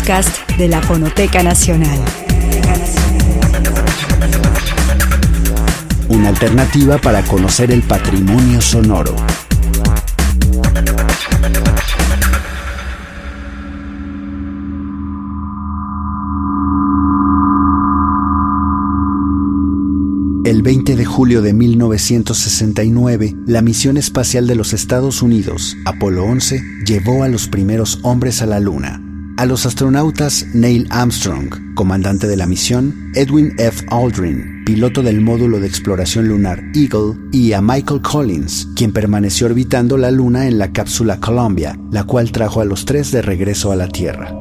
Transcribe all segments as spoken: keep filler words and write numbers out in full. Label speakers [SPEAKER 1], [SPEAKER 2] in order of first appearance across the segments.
[SPEAKER 1] podcast de la Fonoteca Nacional.
[SPEAKER 2] Una alternativa para conocer el patrimonio sonoro. El veinte de julio de mil novecientos sesenta y nueve, la misión espacial de los Estados Unidos, Apolo once, llevó a los primeros hombres a la Luna. A los astronautas Neil Armstrong, comandante de la misión, Edwin F. Aldrin, piloto del módulo de exploración lunar Eagle, y a Michael Collins, quien permaneció orbitando la Luna en la cápsula Columbia, la cual trajo a los tres de regreso a la Tierra.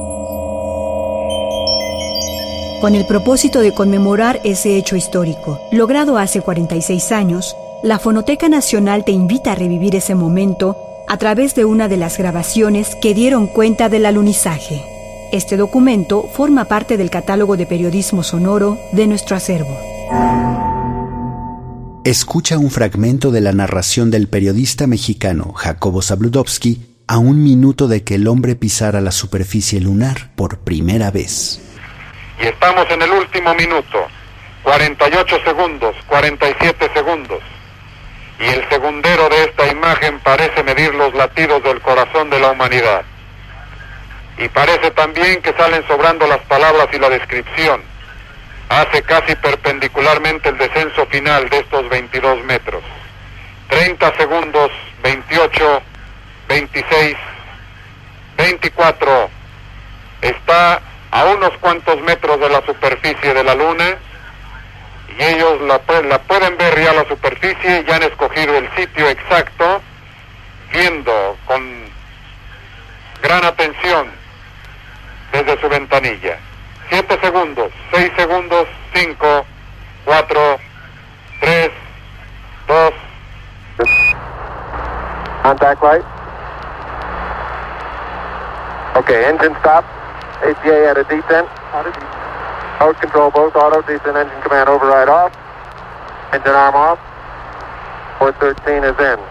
[SPEAKER 1] Con el propósito de conmemorar ese hecho histórico, logrado hace cuarenta y seis años, la Fonoteca Nacional te invita a revivir ese momento a través de una de las grabaciones que dieron cuenta del alunizaje. Este documento forma parte del catálogo de periodismo sonoro de nuestro acervo.
[SPEAKER 2] Escucha un fragmento de la narración del periodista mexicano Jacobo Zabludovsky a un minuto de que el hombre pisara la superficie lunar por primera vez.
[SPEAKER 3] Y estamos en el último minuto, cuarenta y ocho segundos, cuarenta y siete segundos. Y el segundero de esta imagen parece medir los latidos del corazón de la humanidad. Y parece también que salen sobrando las palabras y la descripción. Hace casi perpendicularmente el descenso final de estos veintidós metros. treinta segundos, veintiocho, veintiséis, veinticuatro. Está a unos cuantos metros de la superficie de la Luna, y ellos la, la pueden ver ya a la superficie, ya han escogido el sitio exacto, viendo con gran atención desde su ventanilla. Siete segundos, seis segundos, cinco, cuatro, tres, dos.
[SPEAKER 4] Contact light. Okay, engine stop. A P A at a descent. Out control both auto, descent engine command override off. Engine arm off. four thirteen is in.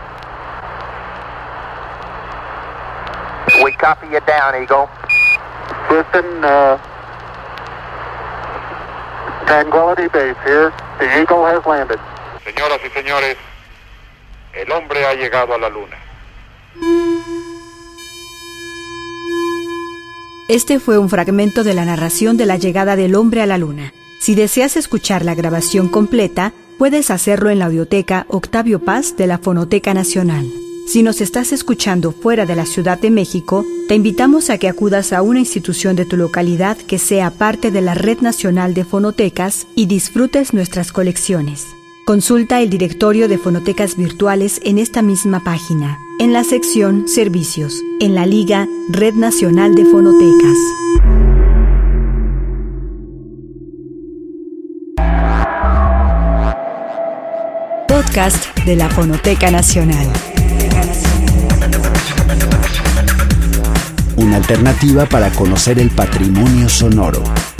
[SPEAKER 5] We copy you down, Eagle.
[SPEAKER 4] Listen, uh, Tranquility Base here. The Eagle has landed.
[SPEAKER 3] Señoras y señores, el hombre ha llegado a la Luna.
[SPEAKER 1] Este fue un fragmento de la narración de la llegada del hombre a la Luna. Si deseas escuchar la grabación completa, puedes hacerlo en la audioteca Octavio Paz de la Fonoteca Nacional. Si nos estás escuchando fuera de la Ciudad de México, te invitamos a que acudas a una institución de tu localidad que sea parte de la Red Nacional de Fonotecas y disfrutes nuestras colecciones. Consulta el directorio de fonotecas virtuales en esta misma página, en la sección Servicios, en la liga Red Nacional de Fonotecas. Podcast de la Fonoteca Nacional.
[SPEAKER 2] Una alternativa para conocer el patrimonio sonoro.